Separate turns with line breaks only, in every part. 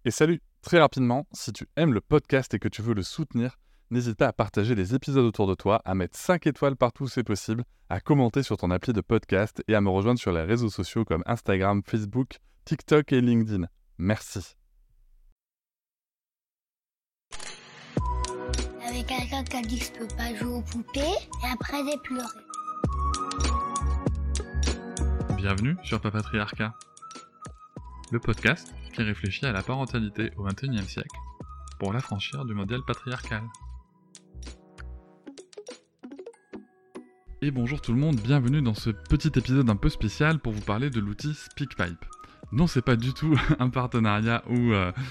Et salut, très rapidement, si tu aimes le podcast et que tu veux le soutenir, n'hésite pas à partager les épisodes autour de toi, à mettre 5 étoiles partout où c'est possible, à commenter sur ton appli de podcast et à me rejoindre sur les réseaux sociaux comme Instagram, Facebook, TikTok et LinkedIn. Merci.
Avec quelqu'un qui a dit que je peux pas jouer aux poupées et après j'ai pleuré.
Bienvenue sur Papatriarcat, le podcast qui réfléchit à la parentalité au XXIe siècle pour l'affranchir du modèle patriarcal. Et bonjour tout le monde, bienvenue dans ce petit épisode un peu spécial pour vous parler de l'outil SpeakPipe. Non, c'est pas du tout un partenariat ou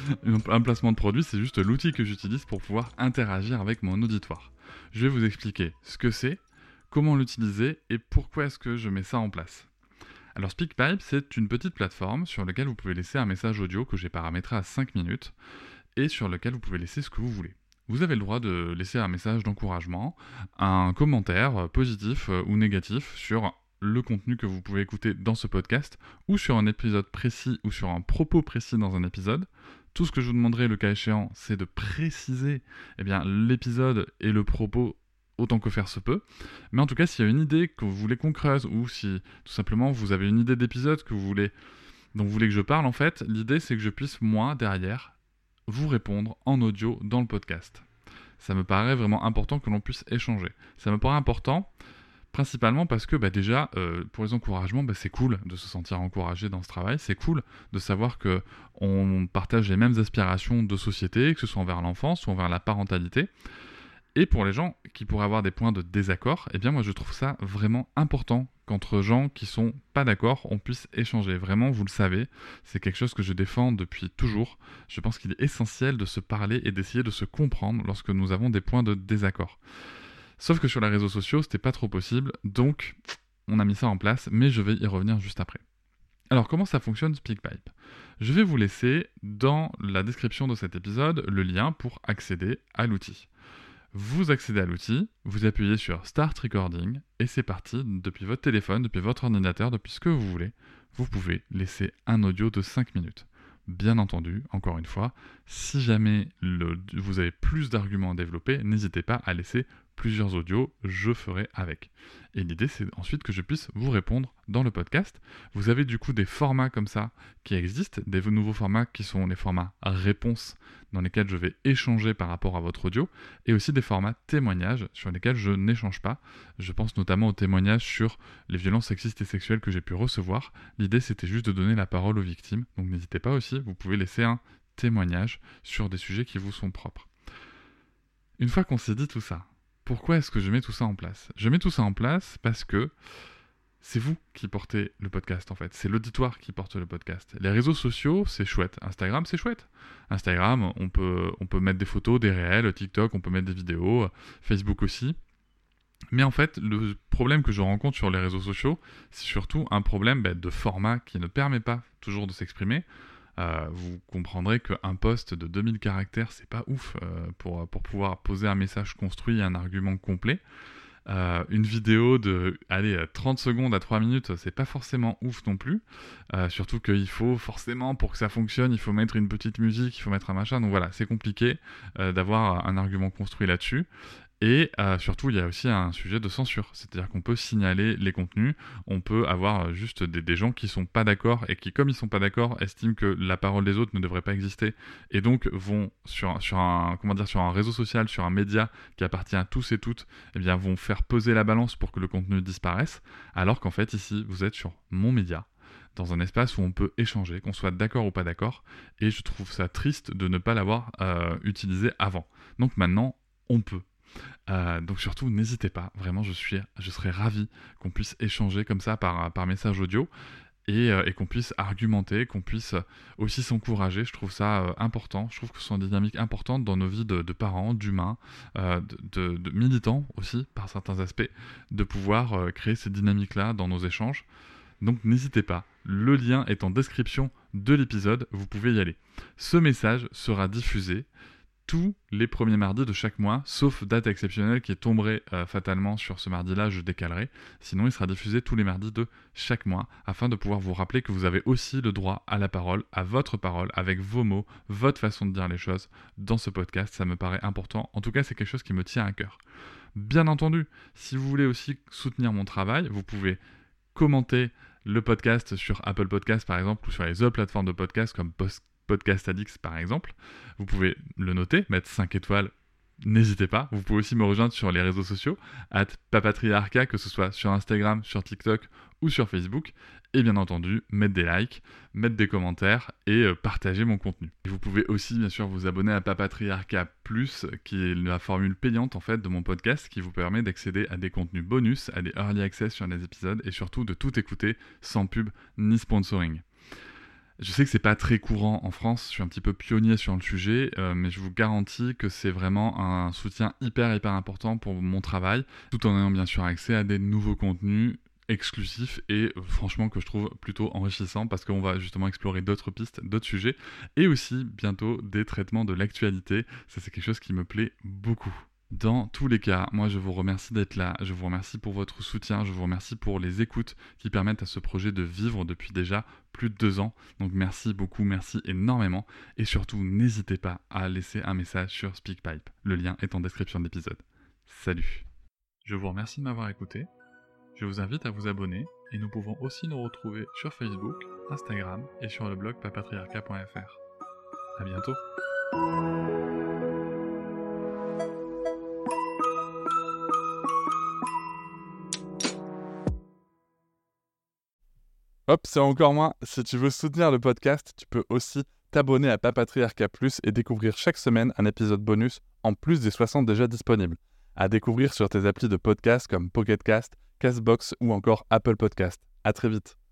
un placement de produit, c'est juste l'outil que j'utilise pour pouvoir interagir avec mon auditoire. Je vais vous expliquer ce que c'est, comment l'utiliser et pourquoi est-ce que je mets ça en place. Alors SpeakPipe, c'est une petite plateforme sur laquelle vous pouvez laisser un message audio que j'ai paramétré à 5 minutes et sur lequel vous pouvez laisser ce que vous voulez. Vous avez le droit de laisser un message d'encouragement, un commentaire positif ou négatif sur le contenu que vous pouvez écouter dans ce podcast ou sur un épisode précis ou sur un propos précis dans un épisode. Tout ce que je vous demanderai le cas échéant, c'est de préciser l'épisode et le propos autant que faire se peut. Mais en tout cas, s'il y a une idée que vous voulez qu'on creuse ou si tout simplement vous avez une idée d'épisode dont vous voulez que je parle, en fait, l'idée c'est que je puisse, moi, derrière, vous répondre en audio dans le podcast. Ça me paraît vraiment important que l'on puisse échanger. Ça me paraît important principalement parce que déjà, pour les encouragements, c'est cool de se sentir encouragé dans ce travail. C'est cool de savoir qu'on partage les mêmes aspirations de société, que ce soit envers l'enfance ou envers la parentalité. Et pour les gens qui pourraient avoir des points de désaccord, moi je trouve ça vraiment important qu'entre gens qui sont pas d'accord, on puisse échanger. Vraiment, vous le savez, c'est quelque chose que je défends depuis toujours. Je pense qu'il est essentiel de se parler et d'essayer de se comprendre lorsque nous avons des points de désaccord. Sauf que sur les réseaux sociaux, c'était pas trop possible, donc on a mis ça en place, mais je vais y revenir juste après. Alors comment ça fonctionne SpeakPipe ? Je vais vous laisser dans la description de cet épisode le lien pour accéder à l'outil. Vous accédez à l'outil, vous appuyez sur Start Recording et c'est parti. Depuis votre téléphone, depuis votre ordinateur, depuis ce que vous voulez, vous pouvez laisser un audio de 5 minutes. Bien entendu, encore une fois, si jamais vous avez plus d'arguments à développer, n'hésitez pas à laisser plusieurs audios, je ferai avec. Et l'idée, c'est ensuite que je puisse vous répondre dans le podcast. Vous avez du coup des formats comme ça qui existent, des nouveaux formats qui sont les formats réponses dans lesquels je vais échanger par rapport à votre audio, et aussi des formats témoignages sur lesquels je n'échange pas. Je pense notamment aux témoignages sur les violences sexistes et sexuelles que j'ai pu recevoir. L'idée, c'était juste de donner la parole aux victimes, donc n'hésitez pas aussi, vous pouvez laisser un témoignage sur des sujets qui vous sont propres. Une fois qu'on s'est dit tout ça, pourquoi est-ce que je mets tout ça en place ? Je mets tout ça en place parce que c'est vous qui portez le podcast en fait. C'est l'auditoire qui porte le podcast. Les réseaux sociaux, c'est chouette. Instagram, c'est chouette. Instagram, on peut mettre des photos, des réels. TikTok, on peut mettre des vidéos. Facebook aussi. Mais en fait, le problème que je rencontre sur les réseaux sociaux, c'est surtout un problème de format qui ne permet pas toujours de s'exprimer. Vous comprendrez qu'un post de 2000 caractères, c'est pas ouf pour pouvoir poser un message construit et un argument complet. Une vidéo de 30 secondes à 3 minutes, c'est pas forcément ouf non plus. Surtout qu'il faut forcément, pour que ça fonctionne, il faut mettre une petite musique, il faut mettre un machin. Donc voilà, c'est compliqué d'avoir un argument construit là-dessus. Et surtout, il y a aussi un sujet de censure. C'est-à-dire qu'on peut signaler les contenus, on peut avoir juste des gens qui sont pas d'accord et qui, comme ils sont pas d'accord, estiment que la parole des autres ne devrait pas exister et donc vont sur un réseau social, sur un média qui appartient à tous et toutes, vont faire peser la balance pour que le contenu disparaisse, alors qu'en fait, ici, vous êtes sur mon média, dans un espace où on peut échanger, qu'on soit d'accord ou pas d'accord, et je trouve ça triste de ne pas l'avoir utilisé avant. Donc maintenant, on peut. Donc surtout n'hésitez pas, vraiment je serais ravi qu'on puisse échanger comme ça par message audio et qu'on puisse argumenter, qu'on puisse aussi s'encourager. Je trouve ça important, je trouve que ce sont des dynamiques importantes dans nos vies de parents, d'humains, de militants aussi par certains aspects, de pouvoir créer ces dynamiques-là dans nos échanges. Donc n'hésitez pas, le lien est en description de l'épisode, vous pouvez y aller. Ce message sera diffusé tous les premiers mardis de chaque mois, sauf date exceptionnelle qui tomberait fatalement sur ce mardi-là, je décalerai. Sinon, il sera diffusé tous les mardis de chaque mois, afin de pouvoir vous rappeler que vous avez aussi le droit à la parole, à votre parole, avec vos mots, votre façon de dire les choses dans ce podcast. Ça me paraît important. En tout cas, c'est quelque chose qui me tient à cœur. Bien entendu, si vous voulez aussi soutenir mon travail, vous pouvez commenter le podcast sur Apple Podcasts par exemple, ou sur les autres plateformes de podcast comme Podcast Addicts par exemple. Vous pouvez le noter, mettre 5 étoiles, n'hésitez pas. Vous pouvez aussi me rejoindre sur les réseaux sociaux, @papatriarca, que ce soit sur Instagram, sur TikTok ou sur Facebook. Et bien entendu, mettre des likes, mettre des commentaires et partager mon contenu. Et vous pouvez aussi bien sûr vous abonner à Papatriarca Plus, qui est la formule payante en fait de mon podcast, qui vous permet d'accéder à des contenus bonus, à des early access sur les épisodes et surtout de tout écouter sans pub ni sponsoring. Je sais que c'est pas très courant en France, je suis un petit peu pionnier sur le sujet, mais je vous garantis que c'est vraiment un soutien hyper important pour mon travail, tout en ayant bien sûr accès à des nouveaux contenus exclusifs et franchement que je trouve plutôt enrichissant parce qu'on va justement explorer d'autres pistes, d'autres sujets et aussi bientôt des traitements de l'actualité. Ça, c'est quelque chose qui me plaît beaucoup. Dans tous les cas, moi je vous remercie d'être là, je vous remercie pour votre soutien, je vous remercie pour les écoutes qui permettent à ce projet de vivre depuis déjà plus de 2 ans. Donc merci beaucoup, merci énormément. Et surtout, n'hésitez pas à laisser un message sur SpeakPipe. Le lien est en description de l'épisode. Salut. Je vous remercie de m'avoir écouté. Je vous invite à vous abonner et nous pouvons aussi nous retrouver sur Facebook, Instagram et sur le blog papatriarca.fr. À bientôt.
Hop, c'est encore moins. Si tu veux soutenir le podcast, tu peux aussi t'abonner à Papatriarca Plus et découvrir chaque semaine un épisode bonus en plus des 60 déjà disponibles. À découvrir sur tes applis de podcast comme Pocket Cast, Castbox ou encore Apple Podcast. À très vite.